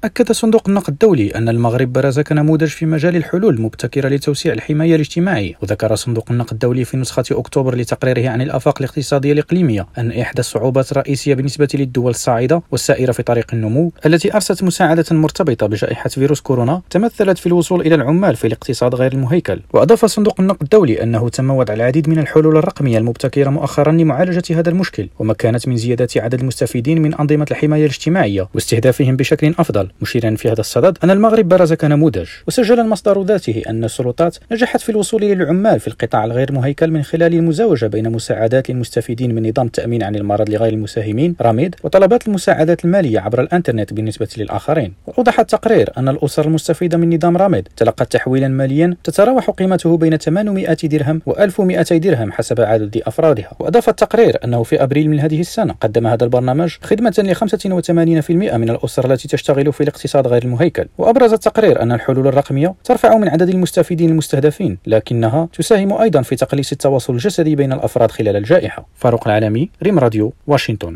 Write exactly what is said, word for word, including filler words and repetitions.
أكد صندوق النقد الدولي أن المغرب برز كنموذج في مجال الحلول المبتكرة لتوسيع الحماية الاجتماعية. وذكر صندوق النقد الدولي في نسخة أكتوبر لتقريره عن الآفاق الاقتصادية الإقليمية أن إحدى الصعوبات الرئيسية بالنسبة للدول الصاعدة والسائرة في طريق النمو التي أرست مساعدة مرتبطة بجائحة فيروس كورونا تمثلت في الوصول إلى العمال في الاقتصاد غير المهيكل. وأضاف صندوق النقد الدولي أنه تم وضع العديد من الحلول الرقمية المبتكرة مؤخرا لمعالجة هذا المشكل، وما كانت من زيادة عدد المستفيدين من أنظمة الحماية الاجتماعية واستهدافهم بشكل أفضل، مشيرا في هذا الصدد أن المغرب برز كنموذج. وسجل المصدر ذاته أن السلطات نجحت في الوصول إلى العمال في القطاع الغير مهيكل من خلال المزاوجة بين مساعدات للمستفيدين من نظام التأمين عن المرض لغير المساهمين راميد وطلبات المساعدات المالية عبر الإنترنت بالنسبة للآخرين. وأوضح التقرير أن الأسر المستفيدة من نظام راميد تلقت تحويلا ماليا تتراوح قيمته بين ثمانمائة درهم و ألف ومئتين درهم حسب عدد أفرادها. وأضاف التقرير أنه في أبريل من هذه السنة قدم هذا البرنامج خدمة ل خمسة وثمانين بالمئة من الأسر التي تشتغل في الاقتصاد غير المهيكل. وأبرز التقرير أن الحلول الرقمية ترفع من عدد المستفيدين المستهدفين، لكنها تساهم أيضا في تقليص التواصل الجسدي بين الأفراد خلال الجائحة. فاروق العالمي، ريم راديو، واشنطن.